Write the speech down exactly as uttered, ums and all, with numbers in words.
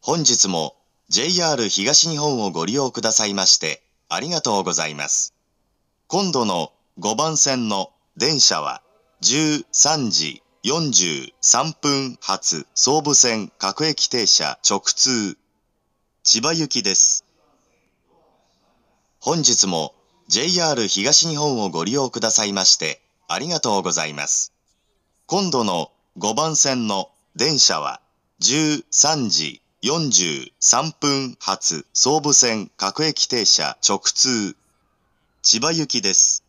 本日も ジェイアール 東日本をご利用くださいましてありがとうございます。今度のごばん線の電車はじゅうさんじよんじゅうさんぷん発総武線各駅停車直通千葉行きです。本日も ジェイアール 東日本をご利用くださいましてありがとうございます。今度のごばん線の電車はじゅうさんじよんじゅうさんぷん発総武線各駅停車直通千葉行きです。